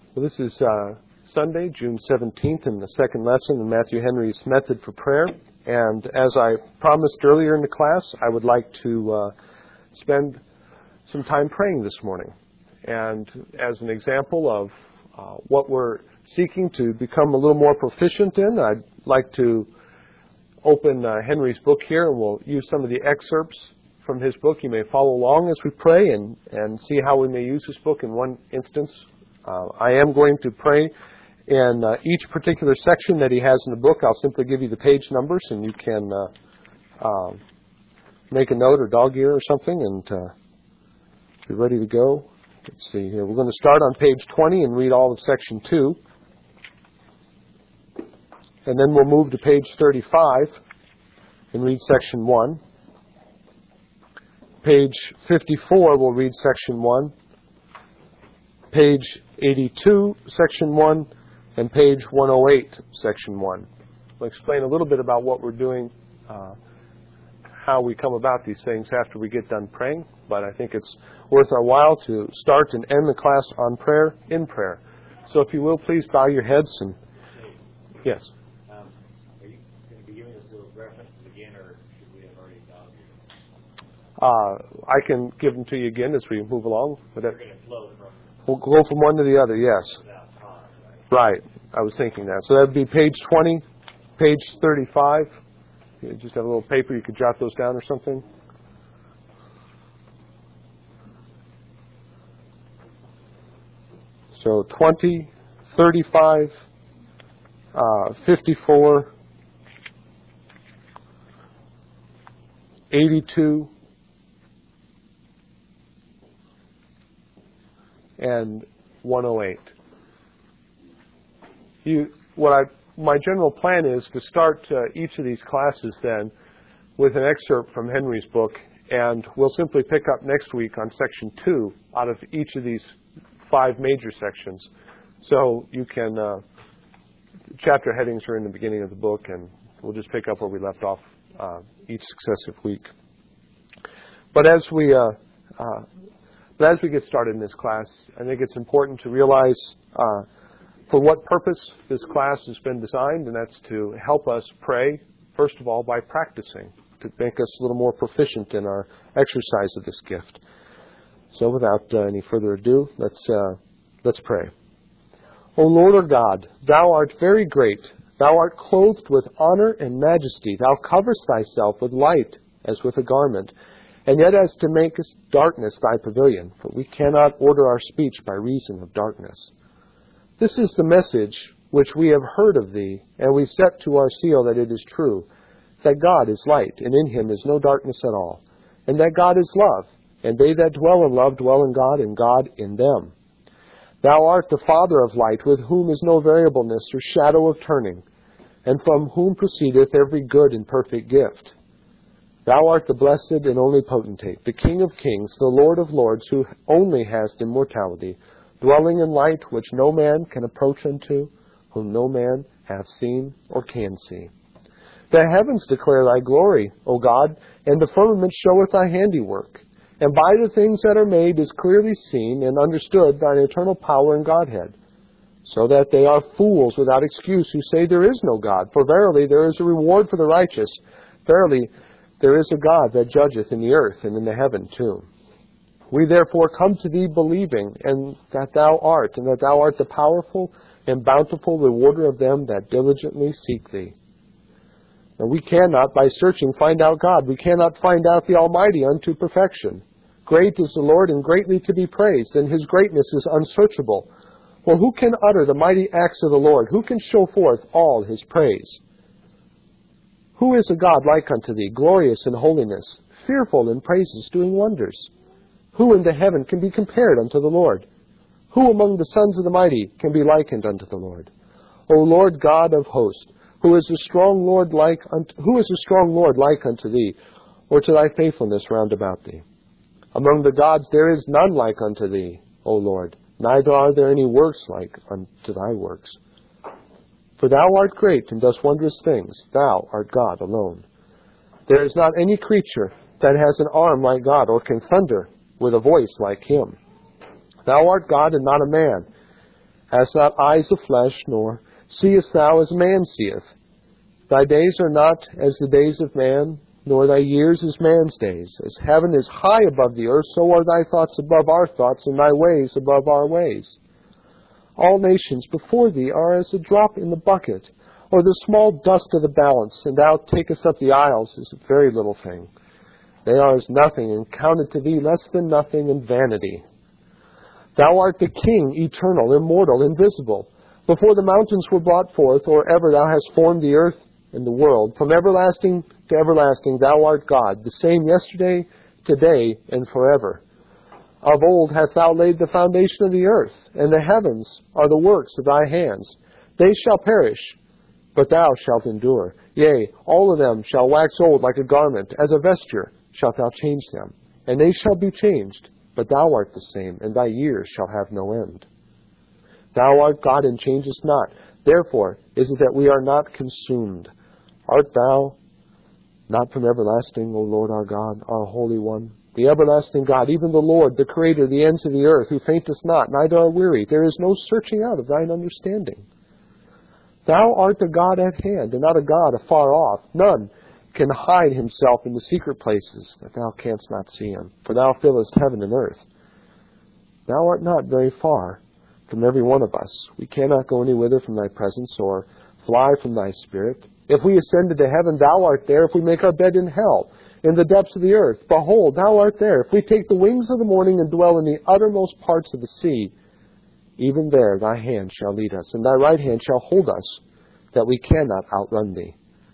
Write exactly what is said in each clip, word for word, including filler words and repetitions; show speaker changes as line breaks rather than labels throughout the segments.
Well, this is uh, Sunday, June seventeenth, and the second lesson in Matthew Henry's Method for Prayer. And as I promised earlier in the class, I would like to uh, spend some time praying this morning. And as an example of uh, what we're seeking to become a little more proficient in, I'd like to open uh, Henry's book here, and we'll use some of the excerpts from his book. You may follow along as we pray and, and see how we may use this book in one instance. Uh, I am going to pray in uh, each particular section that he has in the book. I'll simply give you the page numbers, and you can uh, uh, make a note or dog ear or something and uh, be ready to go. Let's see here. We're going to start on page twenty and read all of section two. And then we'll move to page thirty-five and read section one. Page fifty-four, we'll read section one. Page eighty-two, section one, and page one oh eight, section one. We'll explain a little bit about what we're doing, uh, how we come about these things after we get done praying, but I think it's worth our while to start and end the class on prayer, in prayer. So if you will, please bow your heads and... Yes?
Um, are you going to be giving us those references again, or should we have already gone through them?
Uh, I can give them to you again as we move along. But
We're going to flow from...
We'll go from one to the other, yes.
Without pause, right?
Right. I was thinking that. So that would be page twenty, page thirty-five. You just have a little paper. You could jot those down or something. So twenty, thirty-five, uh, fifty-four, eighty-two, and one oh eight. You, what I, my general plan is to start uh, each of these classes then with an excerpt from Henry's book, and we'll simply pick up next week on section two out of each of these five major sections. So you can, uh, chapter headings are in the beginning of the book, and we'll just pick up where we left off uh, each successive week. But as we uh, uh, But as we get started in this class, I think it's important to realize uh, for what purpose this class has been designed, and that's to help us pray, first of all, by practicing, to make us a little more proficient in our exercise of this gift. So without uh, any further ado, let's, uh, let's pray. O Lord our God, Thou art very great. Thou art clothed with honor and majesty. Thou coverest Thyself with light as with a garment. And yet as to make us darkness thy pavilion, for we cannot order our speech by reason of darkness. This is the message which we have heard of thee, and we set to our seal that it is true, that God is light, and in him is no darkness at all, and that God is love, and they that dwell in love dwell in God, and God in them. Thou art the Father of light, with whom is no variableness or shadow of turning, and from whom proceedeth every good and perfect gift. Thou art the blessed and only potentate, the King of kings, the Lord of lords, who only hast immortality, dwelling in light which no man can approach unto, whom no man hath seen or can see. The heavens declare thy glory, O God, and the firmament showeth thy handiwork. And by the things that are made is clearly seen and understood thine eternal power and Godhead, so that they are fools without excuse who say there is no God. For verily there is a reward for the righteous. Verily there is a God that judgeth in the earth and in the heaven too. We therefore come to thee believing, and that thou art, and that thou art the powerful and bountiful rewarder of them that diligently seek thee. And we cannot, by searching, find out God. We cannot find out the Almighty unto perfection. Great is the Lord, and greatly to be praised, and his greatness is unsearchable. For who can utter the mighty acts of the Lord? Who can show forth all his praise? Who is a God like unto thee, glorious in holiness, fearful in praises, doing wonders? Who in the heaven can be compared unto the Lord? Who among the sons of the mighty can be likened unto the Lord? O Lord God of hosts, who is a strong Lord like unto, who is a strong Lord like unto thee, or to thy faithfulness round about thee? Among the gods there is none like unto thee, O Lord, neither are there any works like unto thy works. For thou art great and dost wondrous things. Thou art God alone. There is not any creature that has an arm like God, or can thunder with a voice like him. Thou art God and not a man, Hast not eyes of flesh, nor seest thou as man seeth. Thy days are not as the days of man, nor thy years as man's days. As heaven is high above the earth, so are thy thoughts above our thoughts, and thy ways above our ways. All nations before thee are as a drop in the bucket, or the small dust of the balance, and thou takest up the isles as a very little thing. They are as nothing, and counted to thee less than nothing and vanity. Thou art the King, eternal, immortal, invisible. Before the mountains were brought forth, or ever thou hast formed the earth and the world, from everlasting to everlasting thou art God, the same yesterday, today, and forever. Of old hast thou laid the foundation of the earth, and the heavens are the works of thy hands. They shall perish, but thou shalt endure. Yea, all of them shall wax old like a garment, as a vesture shalt thou change them. And they shall be changed, but thou art the same, and thy years shall have no end. Thou art God and changest not. Therefore is it that we are not consumed. Art thou not from everlasting, O Lord our God, our Holy One? The everlasting God, even the Lord, the Creator, the ends of the earth, who faintest not, neither are weary. There is no searching out of thine understanding. Thou art the God at hand, and not a God afar off. None can hide himself in the secret places, that thou canst not see him. For thou fillest heaven and earth. Thou art not very far from every one of us. We cannot go any whither from thy presence, or fly from thy spirit. If we ascend into heaven, thou art there. If we make our bed in hell, in the depths of the earth, behold, thou art there. If we take the wings of the morning and dwell in the uttermost parts of the sea, even there thy hand shall lead us, and thy right hand shall hold us, that we cannot outrun thee.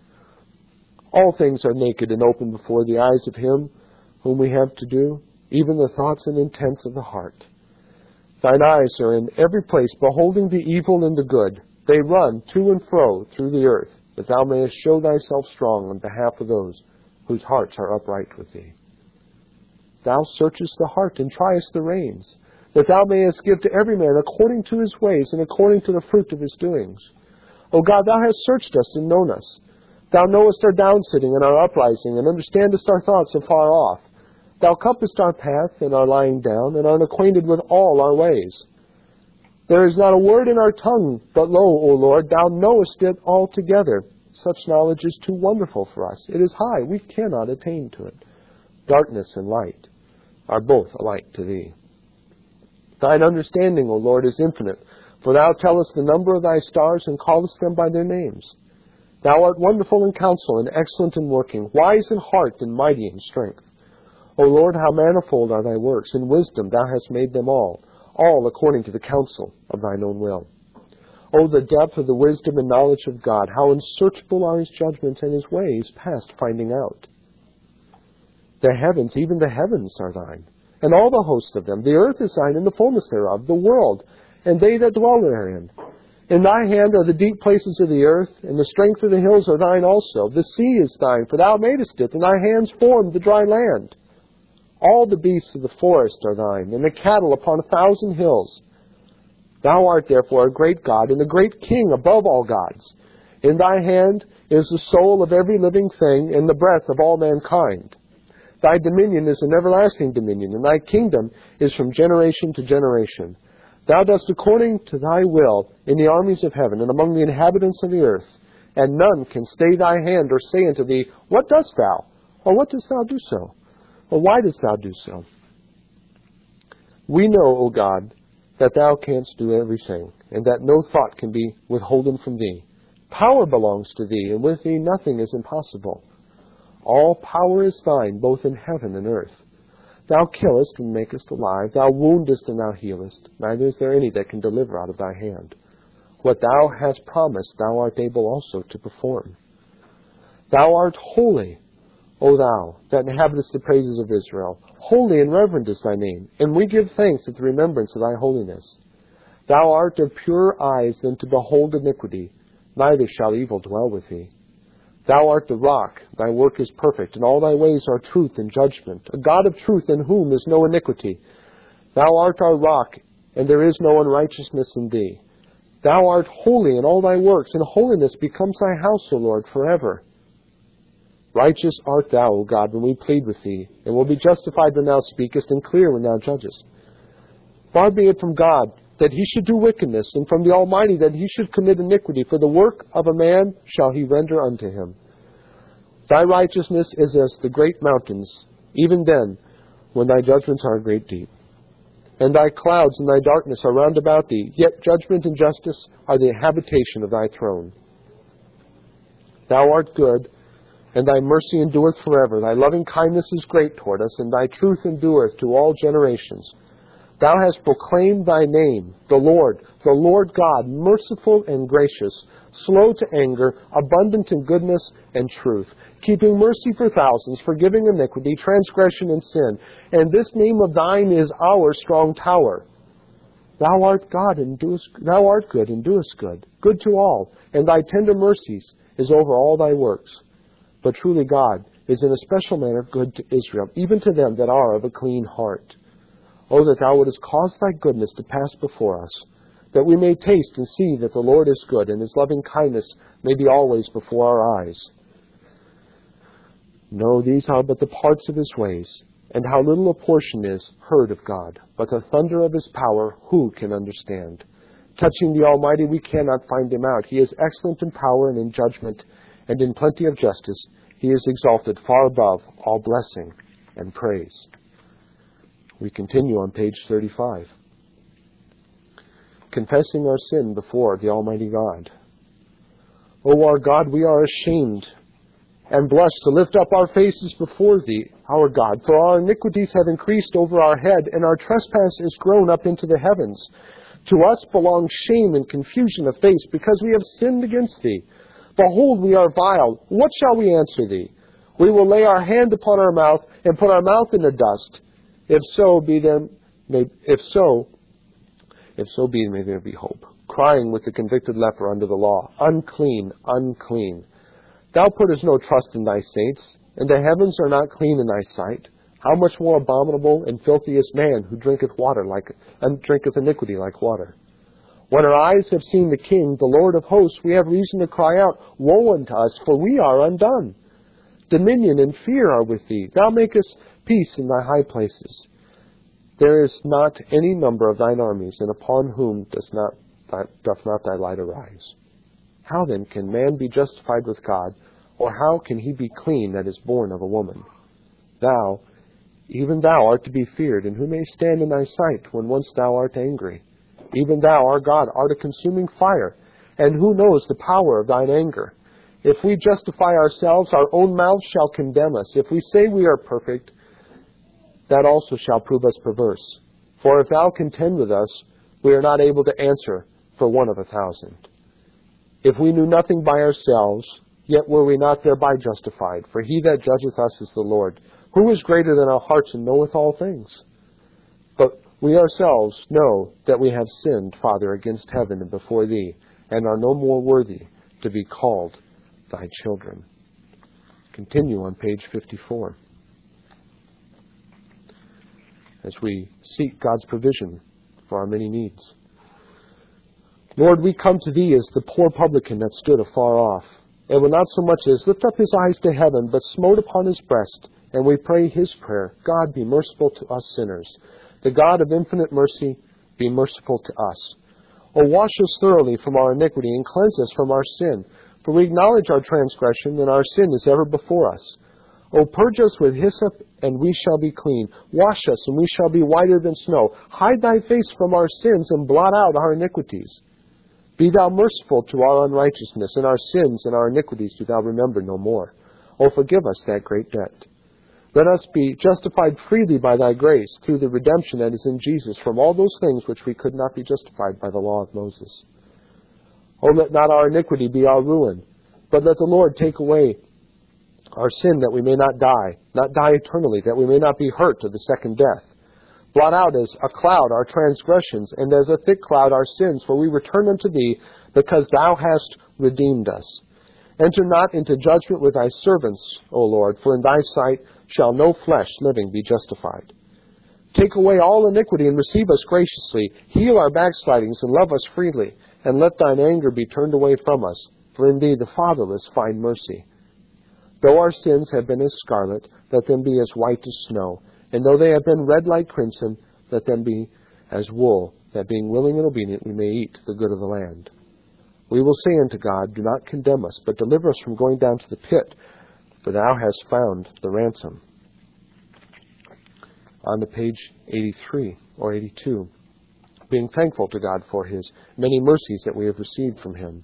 All things are naked and open before the eyes of him whom we have to do, even the thoughts and intents of the heart. Thine eyes are in every place, beholding the evil and the good. They run to and fro through the earth, that thou mayest show thyself strong on behalf of those whose hearts are upright with thee. Thou searchest the heart and triest the reins, that thou mayest give to every man according to his ways and according to the fruit of his doings. O God, thou hast searched us and known us. Thou knowest our downsitting and our uprising, and understandest our thoughts afar off. Thou compassest our path and our lying down, and art acquainted with all our ways. There is not a word in our tongue, but lo, O Lord, thou knowest it altogether. Such knowledge is too wonderful for us. It is high, we cannot attain to it. Darkness and light are both alike to thee. Thine understanding, O Lord, is infinite, for thou tellest the number of thy stars and callest them by their names. Thou art wonderful in counsel and excellent in working, wise in heart and mighty in strength. O Lord, how manifold are thy works! In wisdom thou hast made them all, all according to the counsel of thine own will. O the depth of the wisdom and knowledge of God! How unsearchable are his judgments and his ways past finding out. The heavens, even the heavens, are thine, and all the hosts of them. The earth is thine, and the fullness thereof, the world, and they that dwell therein. In thy hand are the deep places of the earth, and the strength of the hills are thine also. The sea is thine, for thou madest it, and thy hands formed the dry land. All the beasts of the forest are thine, and the cattle upon a thousand hills. Thou art therefore a great God, and a great King above all gods. In thy hand is the soul of every living thing, and the breath of all mankind. Thy dominion is an everlasting dominion, and thy kingdom is from generation to generation. Thou dost according to thy will in the armies of heaven, and among the inhabitants of the earth. And none can stay thy hand, or say unto thee, What dost thou? Or what dost thou do so? Or why dost thou do so? We know, O God, that thou canst do everything, and that no thought can be withholden from thee. Power belongs to thee, and with thee nothing is impossible. All power is thine, both in heaven and earth. Thou killest and makest alive, thou woundest and thou healest. Neither is there any that can deliver out of thy hand. What thou hast promised, thou art able also to perform. Thou art holy, O thou, that inhabitest the praises of Israel. Holy and reverend is thy name, and we give thanks at the remembrance of thy holiness. Thou art of purer eyes than to behold iniquity, neither shall evil dwell with thee. Thou art the rock, thy work is perfect, and all thy ways are truth and judgment, a God of truth in whom is no iniquity. Thou art our rock, and there is no unrighteousness in thee. Thou art holy in all thy works, and holiness becomes thy house, O Lord, forever. Righteous art thou, O God, when we plead with thee, and will be justified when thou speakest, and clear when thou judgest. Far be it from God that he should do wickedness, and from the Almighty that he should commit iniquity. For the work of a man shall he render unto him. Thy righteousness is as the great mountains, even then, when thy judgments are great deep. And thy clouds and thy darkness are round about thee, yet judgment and justice are the habitation of thy throne. Thou art good, and thy mercy endureth forever. Thy loving kindness is great toward us, and thy truth endureth to all generations. Thou hast proclaimed thy name, the Lord, the Lord God, merciful and gracious, slow to anger, abundant in goodness and truth, keeping mercy for thousands, forgiving iniquity, transgression, and sin. And this name of thine is our strong tower. Thou art God and doest, thou art good and doest good, good to all, and thy tender mercies is over all thy works. But truly God is in a special manner good to Israel, even to them that are of a clean heart. O that thou wouldest cause thy goodness to pass before us, that we may taste and see that the Lord is good, and his loving kindness may be always before our eyes. No, these are but the parts of his ways, and how little a portion is heard of God. But the thunder of his power, who can understand? Touching the Almighty, we cannot find him out. He is excellent in power and in judgment, and in plenty of justice. He is exalted far above all blessing and praise. We continue on page thirty-five. Confessing our sin before the Almighty God. O our God, we are ashamed and blessed to lift up our faces before thee, our God, for our iniquities have increased over our head, and our trespass is grown up into the heavens. To us belongs shame and confusion of face, because we have sinned against thee. Behold, we are vile. What shall we answer thee? We will lay our hand upon our mouth, and put our mouth in the dust. If so be there, may, if so, if so be, may there be hope. Crying with the convicted leper under the law, unclean, unclean. Thou puttest no trust in thy saints, and the heavens are not clean in thy sight. How much more abominable and filthy is man who drinketh water like, and drinketh iniquity like water. When our eyes have seen the King, the Lord of hosts, we have reason to cry out, Woe unto us, for we are undone. Dominion and fear are with thee. Thou makest peace in thy high places. There is not any number of thine armies, and upon whom does not, doth not thy light arise. How then can man be justified with God, or how can he be clean that is born of a woman? Thou, even thou art to be feared, and who may stand in thy sight when once thou art angry? Even thou, our God, art a consuming fire, and who knows the power of thine anger? If we justify ourselves, our own mouths shall condemn us. If we say we are perfect, that also shall prove us perverse. For if thou contend with us, we are not able to answer for one of a thousand. If we knew nothing by ourselves, yet were we not thereby justified. For he that judgeth us is the Lord, who is greater than our hearts and knoweth all things. But we ourselves know that we have sinned, Father, against heaven and before thee, and are no more worthy to be called thy children. Continue on page fifty-four. As we seek God's provision for our many needs. Lord, we come to thee as the poor publican that stood afar off, and will not so much as lift up his eyes to heaven, but smote upon his breast, and we pray his prayer, God, be merciful to us sinners. The God of infinite mercy, be merciful to us. O wash us thoroughly from our iniquity, and cleanse us from our sin, for we acknowledge our transgression, and our sin is ever before us. O purge us with hyssop, and we shall be clean. Wash us, and we shall be whiter than snow. Hide thy face from our sins, and blot out our iniquities. Be thou merciful to our unrighteousness, and our sins and our iniquities do thou remember no more. O forgive us that great debt. Let us be justified freely by thy grace, through the redemption that is in Jesus, from all those things which we could not be justified by the law of Moses. O let not our iniquity be our ruin, but let the Lord take away our sin, that we may not die, not die eternally, that we may not be hurt to the second death. Blot out as a cloud our transgressions, and as a thick cloud our sins, for we return unto thee, because thou hast redeemed us. Enter not into judgment with thy servants, O Lord, for in thy sight shall no flesh living be justified. Take away all iniquity, and receive us graciously. Heal our backslidings, and love us freely, and let thine anger be turned away from us, for in thee the fatherless find mercy. Though our sins have been as scarlet, let them be as white as snow. And though they have been red like crimson, let them be as wool that being willing and obedient we may eat the good of the land. We will say unto God, do not condemn us, but deliver us from going down to the pit, for thou hast found the ransom. On to page eighty-three or eighty-two, being thankful to God for his many mercies that we have received from him.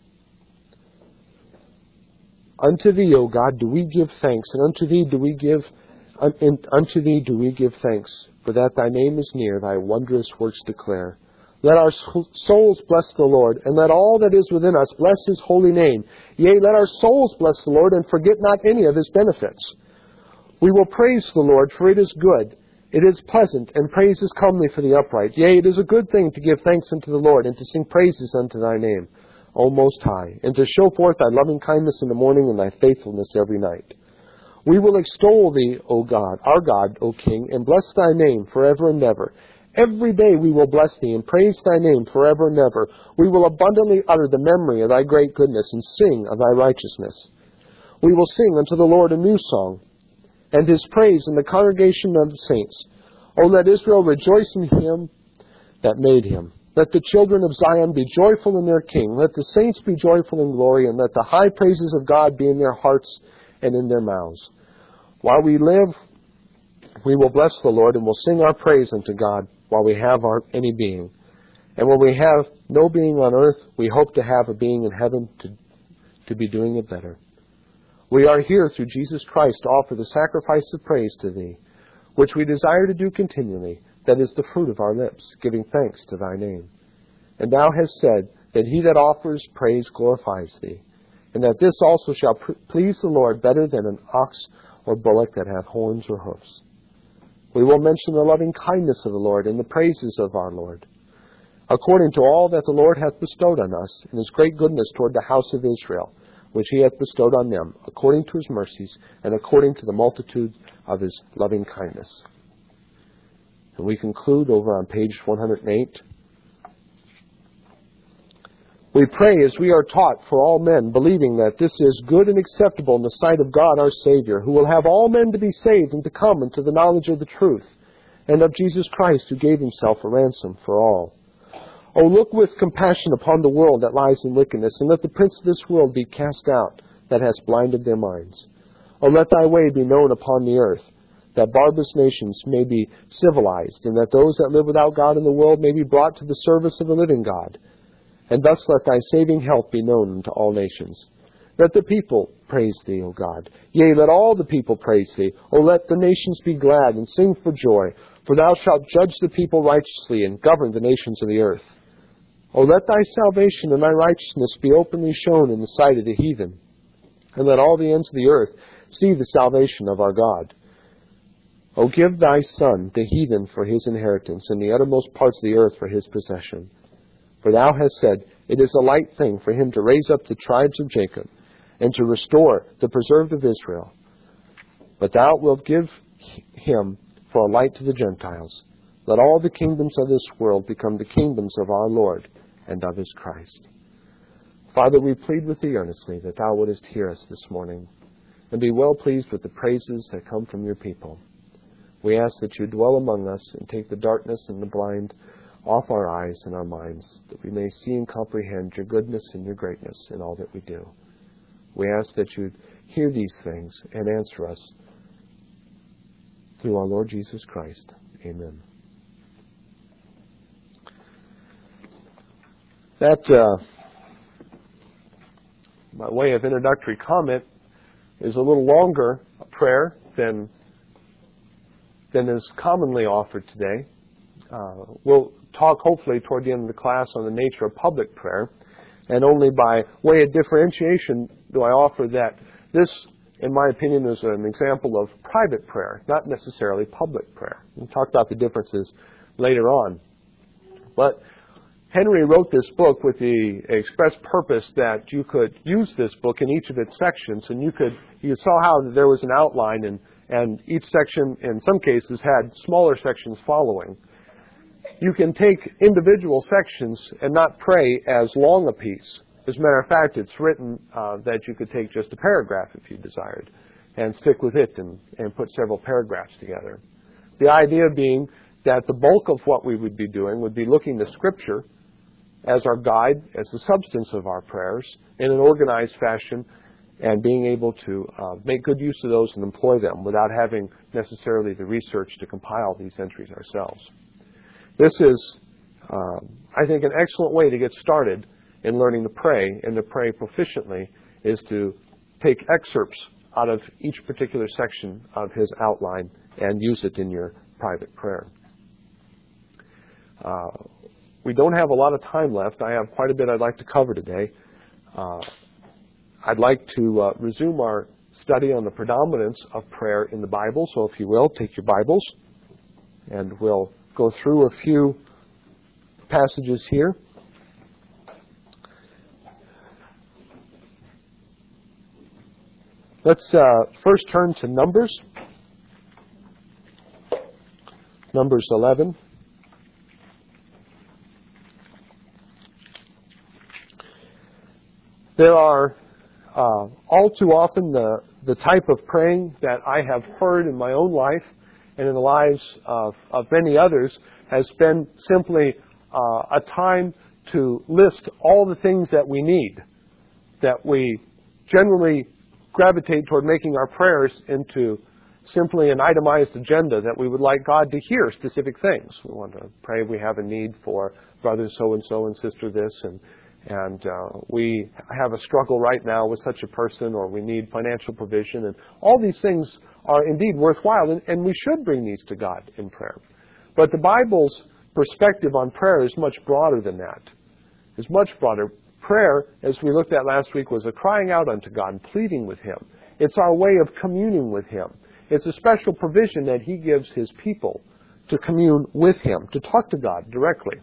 Unto thee, O God, do we give thanks, and unto thee do we give un, unto thee do we give thanks, for that thy name is near, thy wondrous works declare. Let our souls bless the Lord, and let all that is within us bless his holy name. Yea, let our souls bless the Lord, and forget not any of his benefits. We will praise the Lord, for it is good. It is pleasant, and praise is comely for the upright. Yea, it is a good thing to give thanks unto the Lord, and to sing praises unto thy name, O Most High, and to show forth thy loving kindness in the morning and thy faithfulness every night. We will extol thee, O God, our God, O King, and bless thy name forever and ever. Every day we will bless thee and praise thy name forever and ever. We will abundantly utter the memory of thy great goodness and sing of thy righteousness. We will sing unto the Lord a new song, and his praise in the congregation of the saints. O let Israel rejoice in him that made him. Let the children of Zion be joyful in their King. Let the saints be joyful in glory, and let the high praises of God be in their hearts and in their mouths. While we live, we will bless the Lord, and will sing our praise unto God while we have our, any being. And when we have no being on earth, we hope to have a being in heaven to, to be doing it better. We are here through Jesus Christ to offer the sacrifice of praise to thee, which we desire to do continually. That is the fruit of our lips, giving thanks to thy name. And thou hast said that he that offers praise glorifies thee, and that this also shall please the Lord better than an ox or bullock that hath horns or hoofs. We will mention the loving kindness of the Lord and the praises of our Lord, according to all that the Lord hath bestowed on us, and his great goodness toward the house of Israel, which he hath bestowed on them, according to his mercies, and according to the multitude of his loving kindness. And we conclude over on page one hundred eight. We pray as we are taught for all men, believing that this is good and acceptable in the sight of God our Savior, who will have all men to be saved and to come into the knowledge of the truth, and of Jesus Christ, who gave himself a ransom for all. O look with compassion upon the world that lies in wickedness, and let the prince of this world be cast out, that has blinded their minds. O let thy way be known upon the earth, that barbarous nations may be civilized, and that those that live without God in the world may be brought to the service of the living God. And thus let thy saving health be known unto all nations. Let the people praise thee, O God. Yea, let all the people praise thee. O let the nations be glad and sing for joy, for thou shalt judge the people righteously and govern the nations of the earth. O let thy salvation and thy righteousness be openly shown in the sight of the heathen, and let all the ends of the earth see the salvation of our God. O give thy Son the heathen for his inheritance, and the uttermost parts of the earth for his possession. For thou hast said, it is a light thing for him to raise up the tribes of Jacob, and to restore the preserved of Israel. But thou wilt give him for a light to the Gentiles. Let all the kingdoms of this world become the kingdoms of our Lord and of his Christ. Father, we plead with thee earnestly that thou wouldest hear us this morning, and be well pleased with the praises that come from your people. We ask that you dwell among us and take the darkness and the blind off our eyes and our minds, that we may see and comprehend your goodness and your greatness in all that we do. We ask that you hear these things and answer us through our Lord Jesus Christ. Amen. That, uh, by way of introductory comment, is a little longer a prayer than, than is commonly offered today. Uh, we'll talk hopefully toward the end of the class on the nature of public prayer, and only by way of differentiation do I offer that this, in my opinion, is an example of private prayer, not necessarily public prayer. We'll talk about the differences later on. But Henry wrote this book with the express purpose that you could use this book in each of its sections, and you could you saw how there was an outline, and, and each section, in some cases, had smaller sections following. You can take individual sections and not pray as long a piece. As a matter of fact, it's written uh, that you could take just a paragraph if you desired and stick with it and, and put several paragraphs together. The idea being that the bulk of what we would be doing would be looking to Scripture as our guide, as the substance of our prayers, in an organized fashion, and being able to uh, make good use of those and employ them without having necessarily the research to compile these entries ourselves. This is, uh, I think, an excellent way to get started in learning to pray, and to pray proficiently is to take excerpts out of each particular section of his outline and use it in your private prayer. Uh, we don't have a lot of time left. I have quite a bit I'd like to cover today. Uh, I'd like to uh, resume our study on the predominance of prayer in the Bible. So if you will, take your Bibles, and we'll go through a few passages here. Let's uh, first turn to Numbers. Numbers eleven. There are uh, all too often the, the type of praying that I have heard in my own life and in the lives of, of many others has been simply uh, a time to list all the things that we need, that we generally gravitate toward making our prayers into simply an itemized agenda that we would like God to hear specific things. We want to pray we have a need for brother so-and-so and sister this, and and uh, we have a struggle right now with such a person, or we need financial provision, and all these things are indeed worthwhile, and, and we should bring these to God in prayer. But the Bible's perspective on prayer is much broader than that. It's much broader. Prayer, as we looked at last week, was a crying out unto God and pleading with Him. It's our way of communing with Him. It's a special provision that He gives His people to commune with Him, to talk to God directly.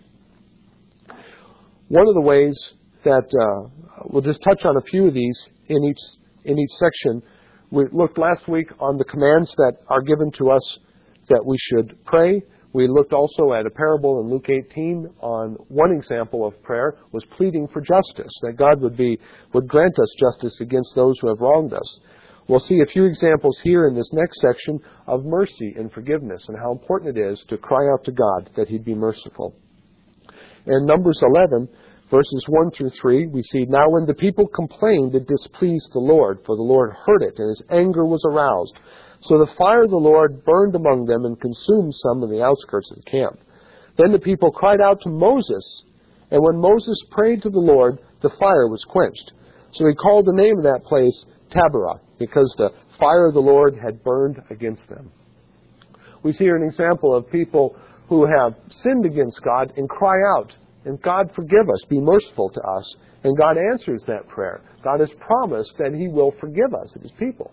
One of the ways that, uh, we'll just touch on a few of these in each, in each section. We looked last week on the commands that are given to us that we should pray. We looked also at a parable in Luke eighteen on one example of prayer was pleading for justice, that God would be would grant us justice against those who have wronged us. We'll see a few examples here in this next section of mercy and forgiveness and how important it is to cry out to God that He'd be merciful. In Numbers eleven, verses one through three, we see, "Now when the people complained, it displeased the Lord, for the Lord heard it, and His anger was aroused. So the fire of the Lord burned among them and consumed some in the outskirts of the camp. Then the people cried out to Moses, and when Moses prayed to the Lord, the fire was quenched. So he called the name of that place Taberah, because the fire of the Lord had burned against them." We see here an example of people who have sinned against God and cry out, and God forgive us, be merciful to us. And God answers that prayer. God has promised that He will forgive us, His people.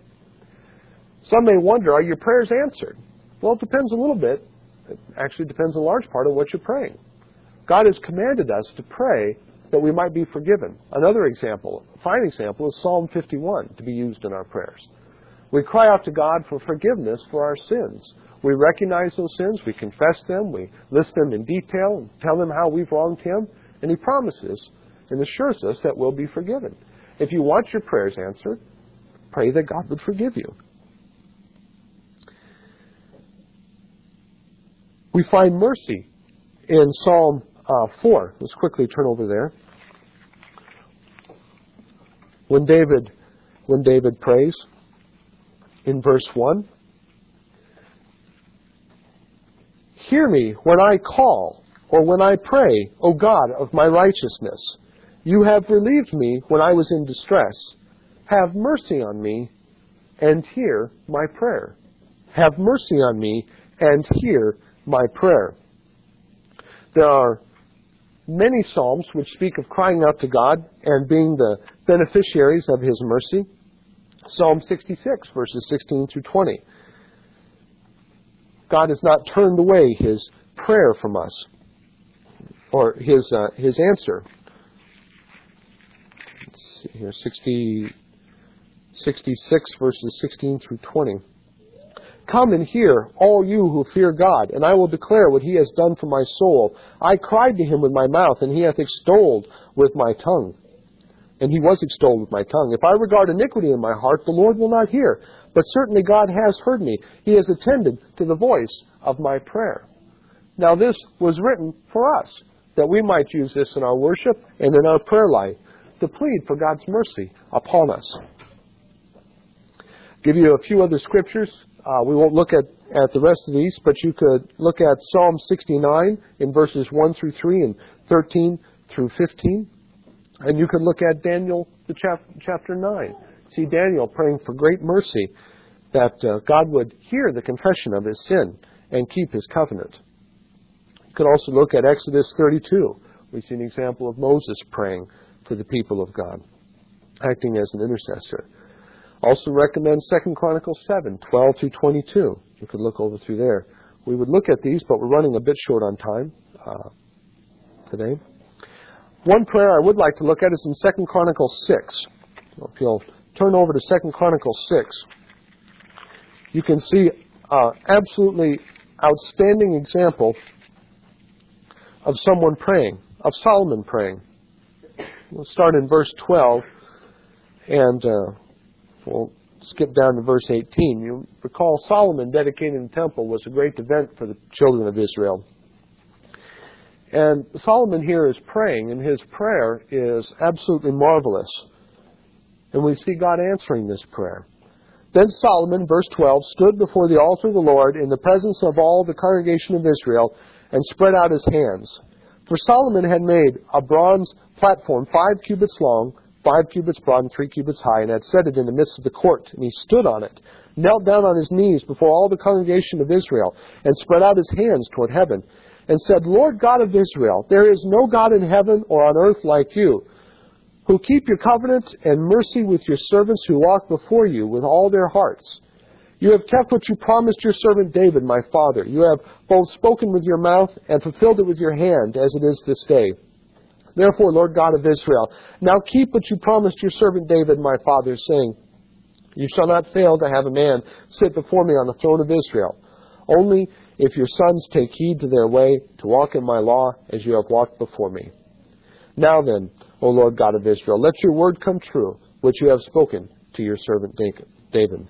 Some may wonder, are your prayers answered? Well, it depends a little bit. It actually depends a large part on what you're praying. God has commanded us to pray that we might be forgiven. Another example, a fine example, is Psalm fifty-one to be used in our prayers. We cry out to God for forgiveness for our sins. We recognize those sins, we confess them, we list them in detail, and tell Him how we've wronged Him, and He promises and assures us that we'll be forgiven. If you want your prayers answered, pray that God would forgive you. We find mercy in Psalm uh, four. Let's quickly turn over there. When David, when David prays in verse one, "Hear me when I call, or when I pray, O God of my righteousness. You have relieved me when I was in distress. Have mercy on me and hear my prayer. Have mercy on me and hear my prayer." There are many psalms which speak of crying out to God and being the beneficiaries of His mercy. Psalm sixty-six, verses sixteen through twenty. God has not turned away His prayer from us, or His uh, His answer. Let's see here, sixty, sixty-six, verses sixteen through twenty. "Come and hear, all you who fear God, and I will declare what He has done for my soul. I cried to Him with my mouth, and He hath extolled with my tongue." And He was extolled with my tongue. "If I regard iniquity in my heart, the Lord will not hear. But certainly God has heard me. He has attended to the voice of my prayer." Now this was written for us, that we might use this in our worship and in our prayer life to plead for God's mercy upon us. Give you a few other scriptures. Uh, we won't look at, at the rest of these, but you could look at Psalm sixty-nine in verses one through three and thirteen through fifteen. And you could look at Daniel the chap- chapter nine. See Daniel praying for great mercy that uh, God would hear the confession of his sin and keep his covenant. You could also look at Exodus thirty-two. We see an example of Moses praying for the people of God, acting as an intercessor. Also recommend Second Chronicles seven, twelve through twenty-two. You could look over through there. We would look at these, but we're running a bit short on time uh, today. One prayer I would like to look at is in Second Chronicles six. If you'll turn over to Second Chronicles six, you can see an absolutely outstanding example of someone praying, of Solomon praying. We'll start in verse twelve, and uh, we'll skip down to verse eighteen. You recall Solomon dedicating the temple was a great event for the children of Israel. And Solomon here is praying, and his prayer is absolutely marvelous. And we see God answering this prayer. Then Solomon, verse twelve, stood before the altar of the Lord in the presence of all the congregation of Israel and spread out his hands. For Solomon had made a bronze platform five cubits long, five cubits broad, and three cubits high, and had set it in the midst of the court. And he stood on it, knelt down on his knees before all the congregation of Israel, and spread out his hands toward heaven, and said, Lord God of Israel, there is no God in heaven or on earth like you, who keep your covenant and mercy with your servants who walk before you with all their hearts. You have kept what you promised your servant David, my father. You have both spoken with your mouth and fulfilled it with your hand, as it is this day. Therefore, Lord God of Israel, now keep what you promised your servant David, my father, saying, You shall not fail to have a man sit before me on the throne of Israel. Only if your sons take heed to their way, to walk in my law, as you have walked before me. Now then, O Lord God of Israel, let your word come true, which you have spoken to your servant David.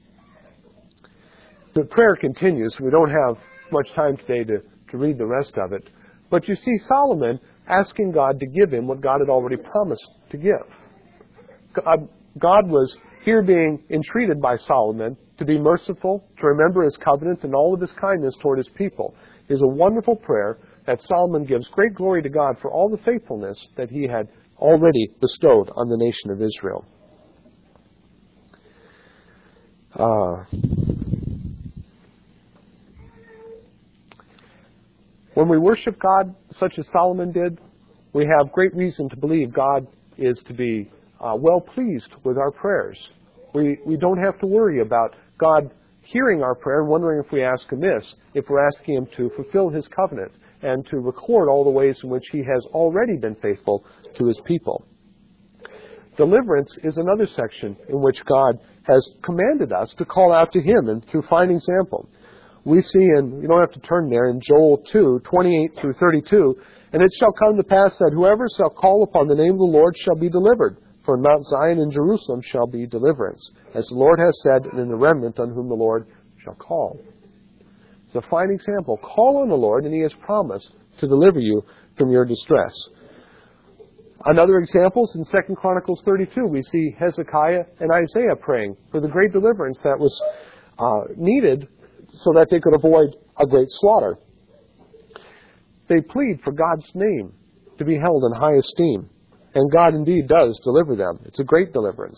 The prayer continues. We don't have much time today to, to read the rest of it. But you see Solomon asking God to give him what God had already promised to give. God, God was here being entreated by Solomon to be merciful, to remember his covenant and all of his kindness toward his people. It is a wonderful prayer that Solomon gives great glory to God for all the faithfulness that he had already bestowed on the nation of Israel. Uh, when we worship God such as Solomon did, we have great reason to believe God is to be uh, well pleased with our prayers. We, we don't have to worry about God hearing our prayer and wondering if we ask amiss, if we're asking him to fulfill his covenant and to record all the ways in which he has already been faithful to his people. Deliverance is another section in which God has commanded us to call out to him and to find example. We see in, you don't have to turn there, in Joel two, twenty-eight through thirty-two, And it shall come to pass that whoever shall call upon the name of the Lord shall be delivered. For in Mount Zion and Jerusalem shall be deliverance, as the Lord has said, and in the remnant on whom the Lord shall call. It's a fine example. Call on the Lord, and he has promised to deliver you from your distress. Another example is in Second Chronicles thirty-two. We see Hezekiah and Isaiah praying for the great deliverance that was uh, needed so that they could avoid a great slaughter. They plead for God's name to be held in high esteem. And God indeed does deliver them. It's a great deliverance.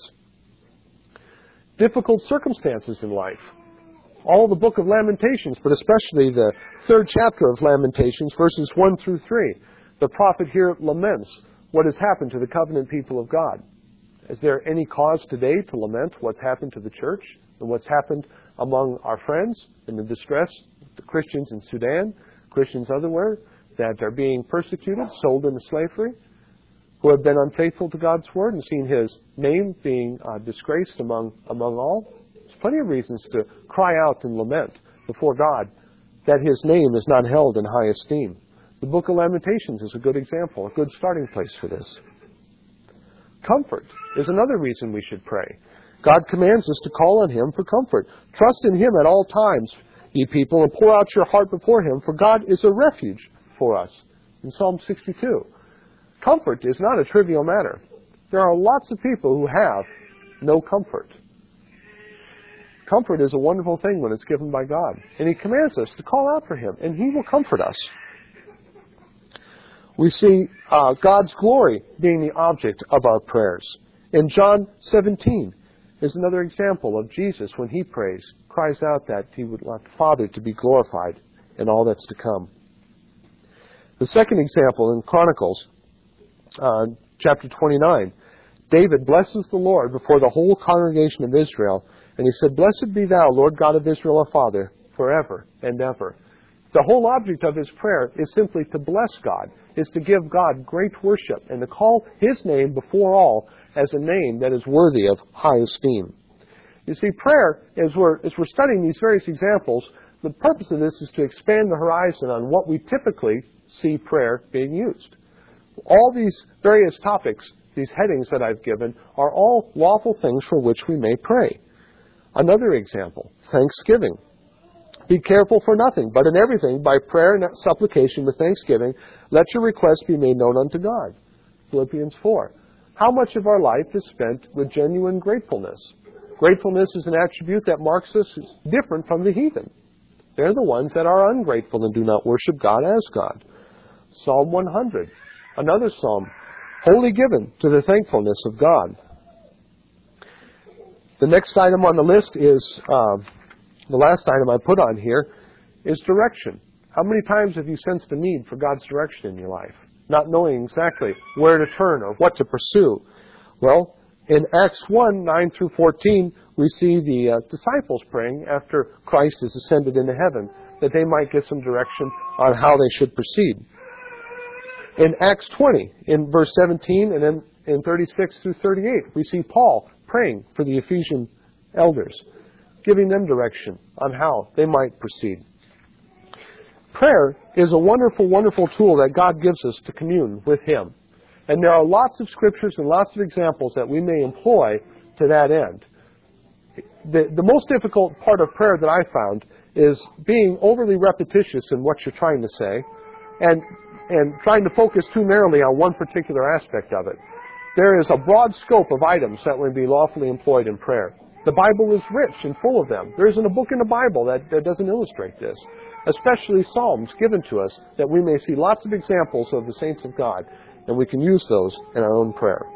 Difficult circumstances in life. All the book of Lamentations, but especially the third chapter of Lamentations, verses one through three. The prophet here laments what has happened to the covenant people of God. Is there any cause today to lament what's happened to the church and what's happened among our friends in the distress, the Christians in Sudan, Christians everywhere, that are being persecuted, sold into slavery, who have been unfaithful to God's word and seen his name being uh, disgraced among among all? There's plenty of reasons to cry out and lament before God that his name is not held in high esteem. The book of Lamentations is a good example, a good starting place for this. Comfort is another reason we should pray. God commands us to call on him for comfort. Trust in him at all times. ye people, and pour out your heart before him, for God is a refuge for us. In Psalm sixty-two. Comfort is not a trivial matter. There are lots of people who have no comfort. Comfort is a wonderful thing when it's given by God. And he commands us to call out for him, and he will comfort us. We see uh, God's glory being the object of our prayers. In John seventeen is another example of Jesus when he prays, cries out that he would want the Father to be glorified in all that's to come. The second example in Chronicles, uh, chapter twenty-nine, David blesses the Lord before the whole congregation of Israel, and he said, "Blessed be thou, Lord God of Israel, our Father, forever and ever." The whole object of his prayer is simply to bless God, is to give God great worship, and to call his name before all as a name that is worthy of high esteem. You see, prayer, as we're, as we're studying these various examples, the purpose of this is to expand the horizon on what we typically see prayer being used. All these various topics, these headings that I've given, are all lawful things for which we may pray. Another example, thanksgiving. Be careful for nothing, but in everything, by prayer and supplication with thanksgiving, let your requests be made known unto God. Philippians four. How much of our life is spent with genuine gratefulness? Gratefulness is an attribute that marks us as different from the heathen. They're the ones that are ungrateful and do not worship God as God. Psalm one hundred, another psalm, wholly given to the thankfulness of God. The next item on the list is... Uh, The last item I put on here is direction. How many times have you sensed the need for God's direction in your life, not knowing exactly where to turn or what to pursue? Well, in Acts one, nine through fourteen, we see the uh, disciples praying after Christ is ascended into heaven, that they might get some direction on how they should proceed. In Acts twenty, in verse seventeen, and then in thirty-six through thirty-eight, we see Paul praying for the Ephesian elders, giving them direction on how they might proceed. Prayer is a wonderful, wonderful tool that God gives us to commune with him. And there are lots of scriptures and lots of examples that we may employ to that end. The, the most difficult part of prayer that I found is being overly repetitious in what you're trying to say and, and trying to focus too narrowly on one particular aspect of it. There is a broad scope of items that would be lawfully employed in prayer. The Bible is rich and full of them. There isn't a book in the Bible that, that doesn't illustrate this, especially Psalms given to us, that we may see lots of examples of the saints of God, and we can use those in our own prayer.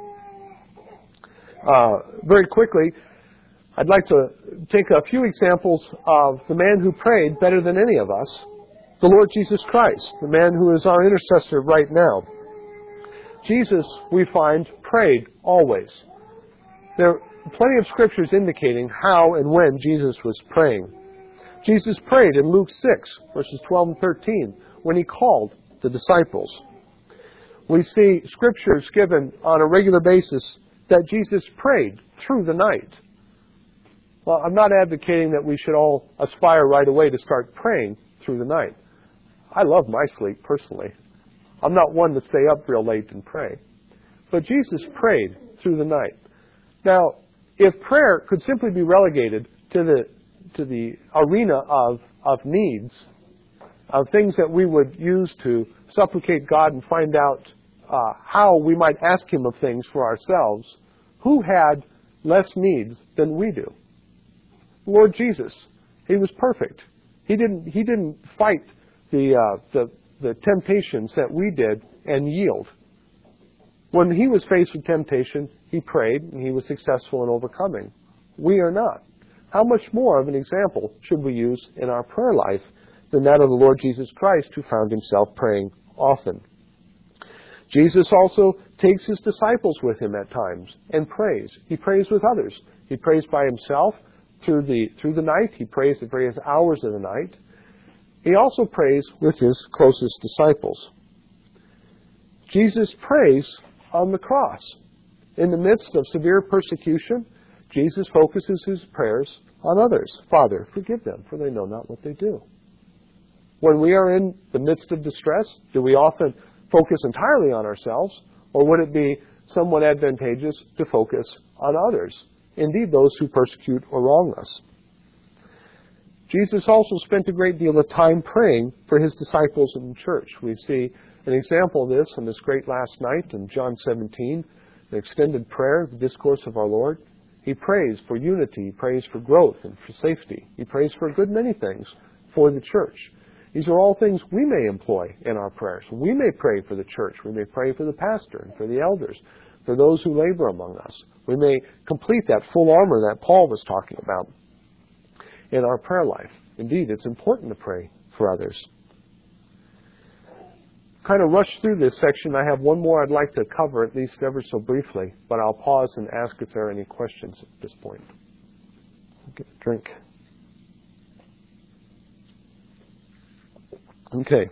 Uh, very quickly, I'd like to take a few examples of the man who prayed better than any of us, the Lord Jesus Christ, the man who is our intercessor right now. Jesus, we find, prayed always. There plenty of scriptures indicating how and when Jesus was praying. Jesus prayed in Luke six, verses twelve and thirteen, when he called the disciples. We see scriptures given on a regular basis that Jesus prayed through the night. Well, I'm not advocating that we should all aspire right away to start praying through the night. I love my sleep, personally. I'm not one to stay up real late and pray. But Jesus prayed through the night. Now, if prayer could simply be relegated to the to the arena of, of needs, of things that we would use to supplicate God and find out uh, how we might ask him of things for ourselves, who had less needs than we do? Lord Jesus. He was perfect. He didn't he didn't fight the uh, the the temptations that we did and yield. When he was faced with temptation, he prayed, and he was successful in overcoming. We are not. How much more of an example should we use in our prayer life than that of the Lord Jesus Christ, who found himself praying often? Jesus also takes his disciples with him at times and prays. He prays with others. He prays by himself through the, through the night. He prays at various hours of the night. He also prays with his closest disciples. Jesus prays on the cross. In the midst of severe persecution, Jesus focuses his prayers on others. Father, forgive them, for they know not what they do. When we are in the midst of distress, do we often focus entirely on ourselves, or would it be somewhat advantageous to focus on others, indeed those who persecute or wrong us? Jesus also spent a great deal of time praying for his disciples in the church. We see an example of this on this great last night in John seventeen, the extended prayer, the discourse of our Lord. He prays for unity, he prays for growth and for safety. He prays for a good many things for the church. These are all things we may employ in our prayers. We may pray for the church. We may pray for the pastor and for the elders, for those who labor among us. We may complete that full armor that Paul was talking about in our prayer life. Indeed, it's important to pray for others. Kind of rush through this section. I have one more I'd like to cover, at least ever so briefly, but I'll pause and ask if there are any questions at this point. Get a drink. Okay.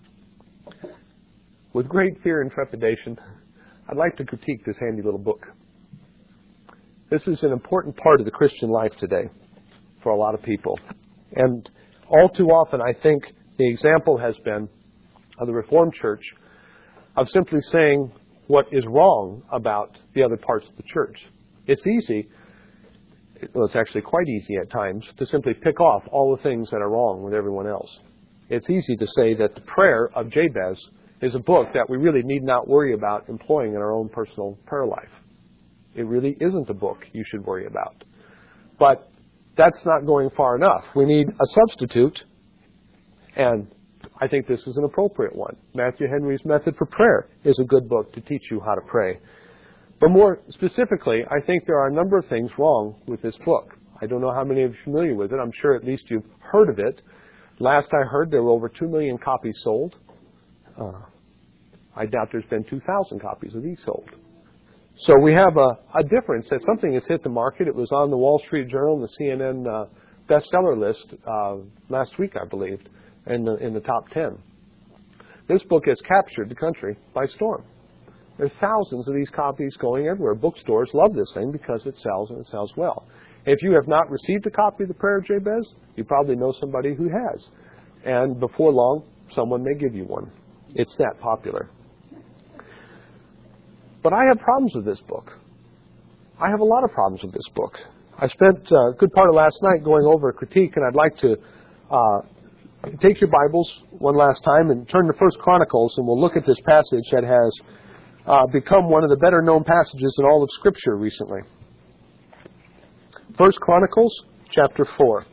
With great fear and trepidation, I'd like to critique this handy little book. This is an important part of the Christian life today for a lot of people. And all too often, I think the example has been of the Reformed Church of simply saying what is wrong about the other parts of the church. It's easy, well, it's actually quite easy at times, to simply pick off all the things that are wrong with everyone else. It's easy to say that the prayer of Jabez is a book that we really need not worry about employing in our own personal prayer life. It really isn't a book you should worry about. But that's not going far enough. We need a substitute, and I think this is an appropriate one. Matthew Henry's Method for Prayer is a good book to teach you how to pray. But more specifically, I think there are a number of things wrong with this book. I don't know how many of you are familiar with it. I'm sure at least you've heard of it. Last I heard, there were over two million copies sold. Uh, I doubt there's been two thousand copies of these sold. So we have a, a difference that something has hit the market. It was on the Wall Street Journal and the C N N uh, bestseller list uh, last week, I believe, in the, in the top ten. This book has captured the country by storm. There's thousands of these copies going everywhere. Bookstores love this thing because it sells and it sells well. If you have not received a copy of the Prayer of Jabez, you probably know somebody who has. And before long, someone may give you one. It's that popular. But I have problems with this book. I have a lot of problems with this book. I spent a good part of last night going over a critique, and I'd like to uh, take your Bibles one last time and turn to First Chronicles, and we'll look at this passage that has uh, become one of the better-known passages in all of Scripture recently. First Chronicles, chapter four.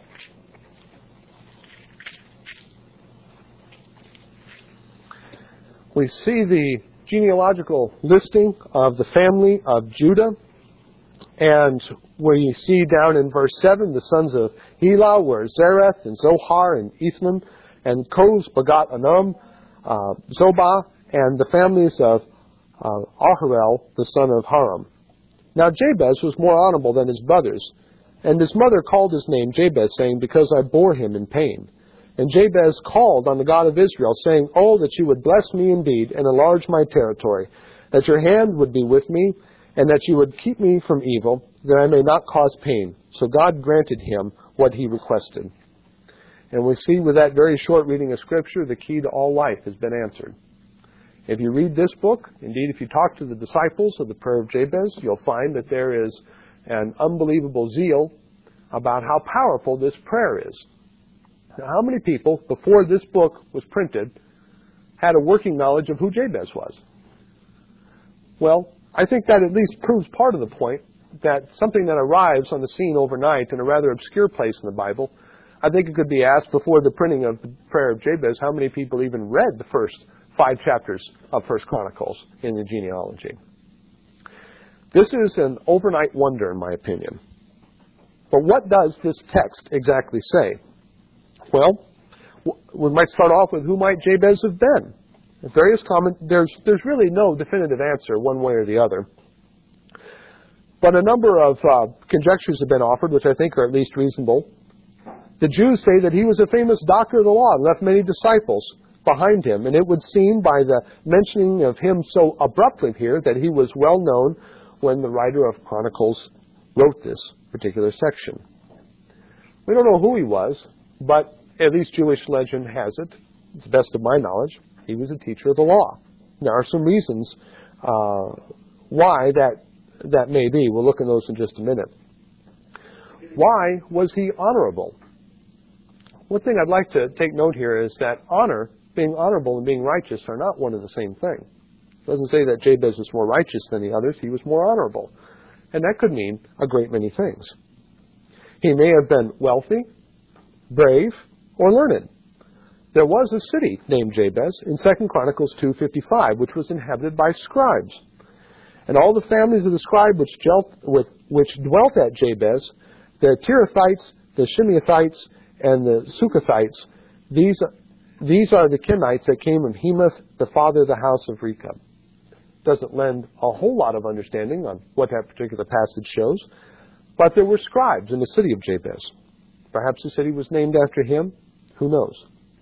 We see the genealogical listing of the family of Judah, and where you see down in verse seven, the sons of Elah were Zereth and Zohar and Ethnan, and Koz begot Anam, uh, Zobah, and the families of uh, Ahirel, the son of Haram. Now Jabez was more honorable than his brothers, and his mother called his name Jabez, saying, because I bore him in pain. And Jabez called on the God of Israel, saying, oh, that you would bless me indeed and enlarge my territory, that your hand would be with me, and that you would keep me from evil, that I may not cause pain. So God granted him what he requested. And we see with that very short reading of Scripture, the key to all life has been answered. If you read this book, indeed, if you talk to the disciples of the Prayer of Jabez, you'll find that there is an unbelievable zeal about how powerful this prayer is. Now, how many people, before this book was printed, had a working knowledge of who Jabez was? Well, I think that at least proves part of the point, that something that arrives on the scene overnight in a rather obscure place in the Bible, I think it could be asked before the printing of the Prayer of Jabez, how many people even read the first five chapters of First Chronicles in the genealogy. This is an overnight wonder, in my opinion. But what does this text exactly say? Well, we might start off with who might Jabez have been. Various comment, there's, there's really no definitive answer one way or the other. But a number of uh, conjectures have been offered, which I think are at least reasonable. The Jews say that he was a famous doctor of the law and left many disciples behind him. And it would seem by the mentioning of him so abruptly here that he was well known when the writer of Chronicles wrote this particular section. We don't know who he was, but at least Jewish legend has it, to the best of my knowledge, he was a teacher of the law. There are some reasons uh, why that that may be. We'll look at those in just a minute. Why was he honorable? one thing I'd like to take note here is that honor, being honorable and being righteous, are not one and the same thing. It doesn't say that Jabez was more righteous than the others. He was more honorable. And that could mean a great many things. He may have been wealthy, brave, or learned. There was a city named Jabez in Second Chronicles two fifty-five, which was inhabited by scribes. And all the families of the scribe which dwelt, with, which dwelt at Jabez, the Tirathites, the Shimeathites, and the Sukathites, these, these are the Kenites that came from Hemath, the father of the house of Rechab. Doesn't lend a whole lot of understanding on what that particular passage shows, but there were scribes in the city of Jabez. Perhaps the city was named after him. Who knows?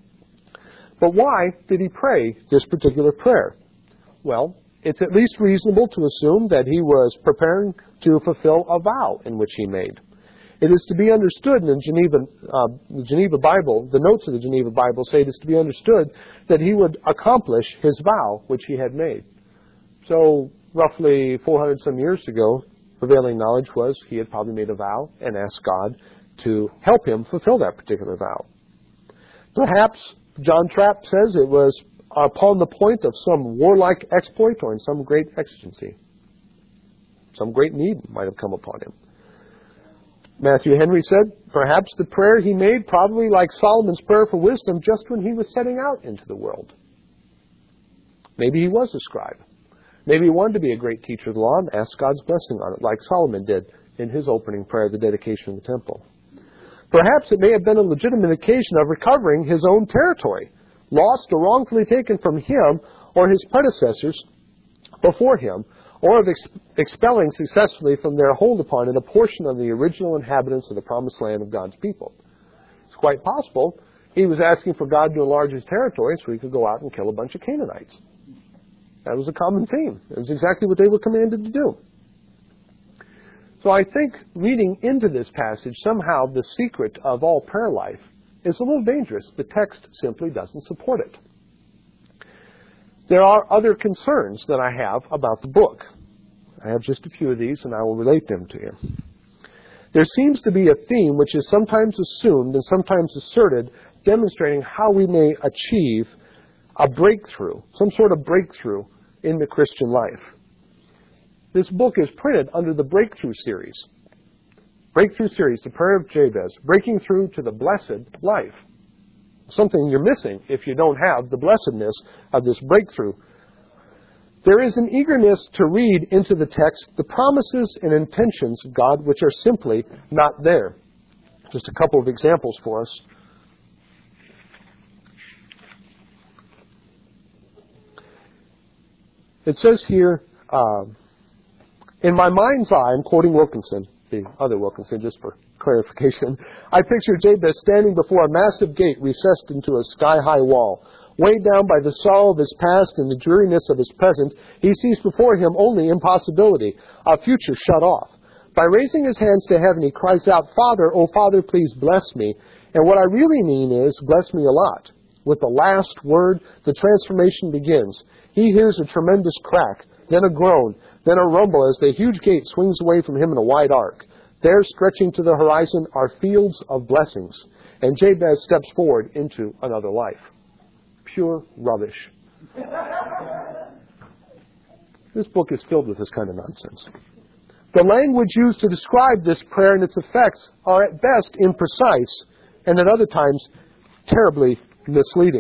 But why did he pray this particular prayer? Well, it's at least reasonable to assume that he was preparing to fulfill a vow in which he made. It is to be understood in the Geneva, uh, the Geneva Bible, the notes of the Geneva Bible say it is to be understood that he would accomplish his vow which he had made. So roughly four hundred some years ago, prevailing knowledge was he had probably made a vow and asked God to help him fulfill that particular vow. Perhaps, John Trapp says, it was upon the point of some warlike exploit or in some great exigency. Some great need might have come upon him. Matthew Henry said, perhaps the prayer he made, probably like Solomon's prayer for wisdom, just when he was setting out into the world. Maybe he was a scribe. Maybe he wanted to be a great teacher of the law and asked God's blessing on it, like Solomon did in his opening prayer, the dedication of the temple. Perhaps it may have been a legitimate occasion of recovering his own territory, lost or wrongfully taken from him or his predecessors before him, or of ex- expelling successfully from their hold upon it a portion of the original inhabitants of the promised land of God's people. It's quite possible he was asking for God to enlarge his territory so he could go out and kill a bunch of Canaanites. That was a common theme. It was exactly what they were commanded to do. So I think reading into this passage, somehow the secret of all prayer life is a little dangerous. The text simply doesn't support it. There are other concerns that I have about the book. I have just a few of these, and I will relate them to you. There seems to be a theme which is sometimes assumed and sometimes asserted, demonstrating how we may achieve a breakthrough, some sort of breakthrough in the Christian life. This book is printed under the Breakthrough Series. Breakthrough Series, the Prayer of Jabez, breaking through to the blessed life. Something you're missing if you don't have the blessedness of this breakthrough. There is an eagerness to read into the text the promises and intentions of God which are simply not there. Just a couple of examples for us. It says here, uh, in my mind's eye, I'm quoting Wilkinson, the other Wilkinson, just for clarification, I picture Jabez standing before a massive gate recessed into a sky-high wall. Weighed down by the sorrow of his past and the dreariness of his present, he sees before him only impossibility, a future shut off. By raising his hands to heaven, he cries out, Father, oh Father, please bless me. And what I really mean is, bless me a lot. With the last word, the transformation begins. He hears a tremendous crack, then a groan, then a rumble as the huge gate swings away from him in a wide arc. There, stretching to the horizon, are fields of blessings. And Jabez steps forward into another life. Pure rubbish. This book is filled with this kind of nonsense. The language used to describe this prayer and its effects are at best imprecise and at other times terribly misleading.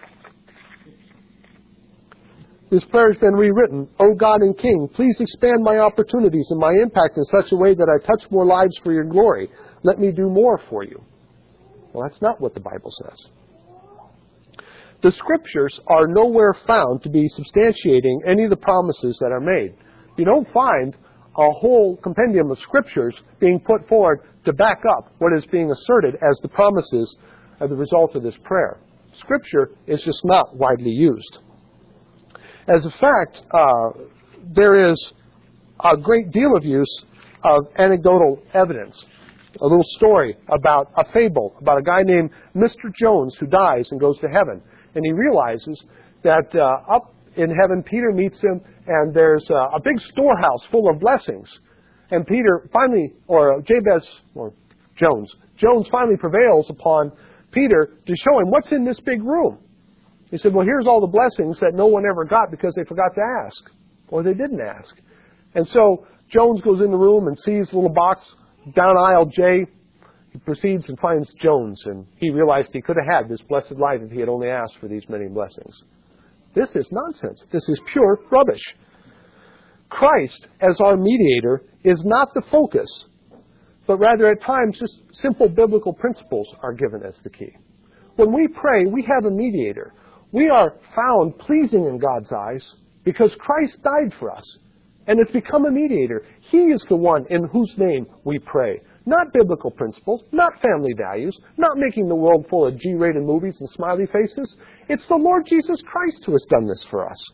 This prayer has been rewritten. O God and King, please expand my opportunities and my impact in such a way that I touch more lives for your glory. Let me do more for you. Well, that's not what the Bible says. The Scriptures are nowhere found to be substantiating any of the promises that are made. You don't find a whole compendium of Scriptures being put forward to back up what is being asserted as the promises as the result of this prayer. Scripture is just not widely used. As a fact, uh, there is a great deal of use of anecdotal evidence. A little story about a fable about a guy named Mister Jones who dies and goes to heaven. And he realizes that uh, up in heaven, Peter meets him, and there's uh, a big storehouse full of blessings. And Peter finally, or Jabez, or Jones, Jones finally prevails upon Peter to show him what's in this big room. He said, well, here's all the blessings that no one ever got because they forgot to ask, or they didn't ask. And so Jones goes in the room and sees the little box down aisle J. He proceeds and finds Jones, and he realized he could have had this blessed life if he had only asked for these many blessings. This is nonsense. This is pure rubbish. Christ, as our mediator, is not the focus, but rather at times just simple biblical principles are given as the key. When we pray, we have a mediator. We are found pleasing in God's eyes because Christ died for us and has become a mediator. He is the one in whose name we pray. Not biblical principles, not family values, not making the world full of G-rated movies and smiley faces. It's the Lord Jesus Christ who has done this for us.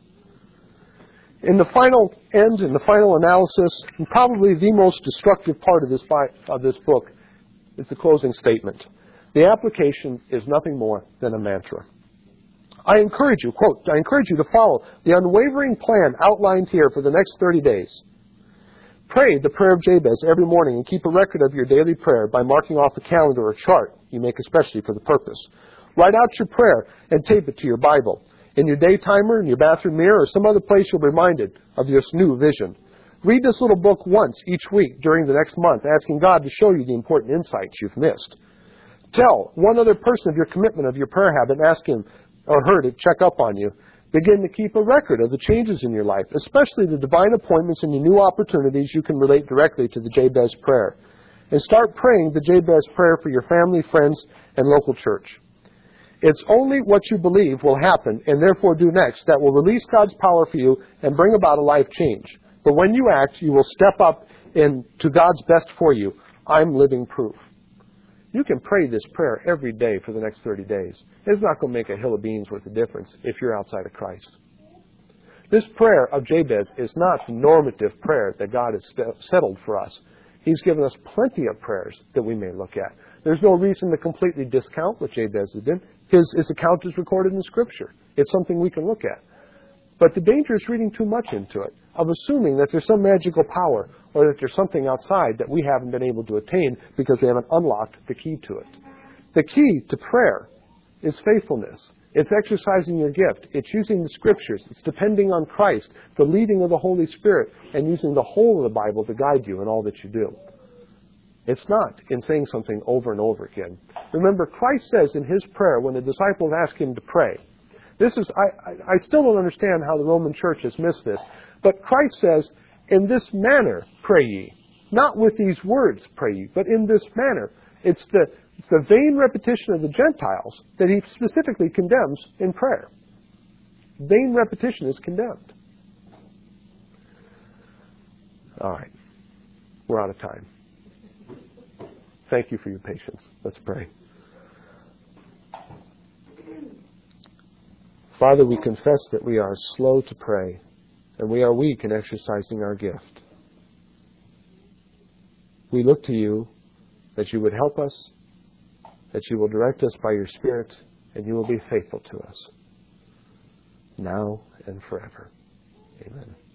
In the final end, in the final analysis, and probably the most destructive part of this, of this book is the closing statement. The application is nothing more than a mantra. I encourage you, quote, I encourage you to follow the unwavering plan outlined here for the next thirty days. Pray the prayer of Jabez every morning and keep a record of your daily prayer by marking off a calendar or chart you make especially for the purpose. Write out your prayer and tape it to your Bible. In your day timer, in your bathroom mirror, or some other place you'll be reminded of this new vision. Read this little book once each week during the next month, asking God to show you the important insights you've missed. Tell one other person of your commitment of your prayer habit and ask him or her to check up on you. Begin to keep a record of the changes in your life, especially the divine appointments and your new opportunities you can relate directly to the Jabez prayer. And start praying the Jabez prayer for your family, friends, and local church. It's only what you believe will happen and therefore do next that will release God's power for you and bring about a life change. But when you act, you will step up into God's best for you. I'm living proof. You can pray this prayer every day for the next thirty days. It's not going to make a hill of beans worth of difference if you're outside of Christ. This prayer of Jabez is not the normative prayer that God has settled for us. He's given us plenty of prayers that we may look at. There's no reason to completely discount what Jabez did. His, his account is recorded in Scripture. It's something we can look at. But the danger is reading too much into it, of assuming that there's some magical power or that there's something outside that we haven't been able to attain because we haven't unlocked the key to it. The key to prayer is faithfulness. It's exercising your gift. It's using the Scriptures. It's depending on Christ, the leading of the Holy Spirit, and using the whole of the Bible to guide you in all that you do. It's not in saying something over and over again. Remember, Christ says in his prayer, when the disciples ask him to pray, this is, I, I, I still don't understand how the Roman Church has missed this, but Christ says, in this manner pray ye. Not with these words pray ye, but in this manner. It's the, it's the vain repetition of the Gentiles that he specifically condemns in prayer. Vain repetition is condemned. All right. We're out of time. Thank you for your patience. Let's pray. Father, we confess that we are slow to pray, and we are weak in exercising our gift. We look to you that you would help us, that you will direct us by your Spirit, and you will be faithful to us, now and forever. Amen.